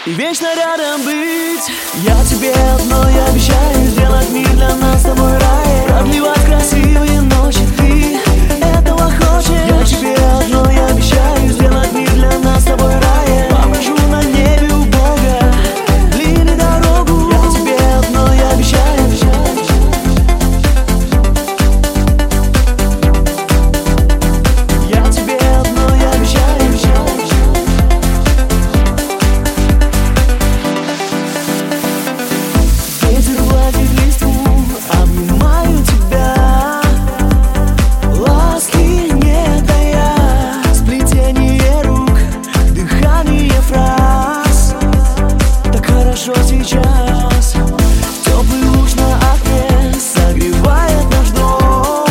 и вечно рядом быть. Я тебе одно я обещаю: сделать мир для нас с тобой рай, продлевать красивые ночи. Ты этого хочешь? Я тебе одно я обещаю: сделать мир для нас с тобой рай. Попрошу на небе у Бога длинную дорогу. Я тебе одно я обещаю. Я тебе одно я обещаю. Ветер гладит листву, обнимаю тебя, ласки не тая, сплетение рук, дыхание фраз. Так хорошо сейчас, теплый луч на окне согревает наш дом.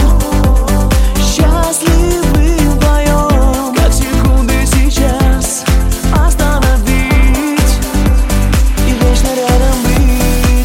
Счастливы вдвоем, как секунды сейчас остановить и вечно рядом быть.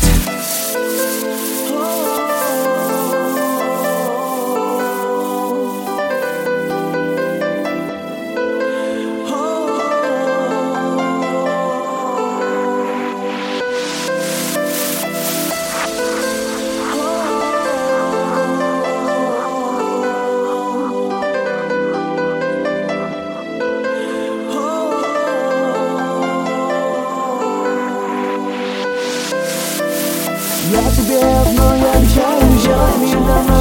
Я тебе одно я обещаю: сделать мир для нас.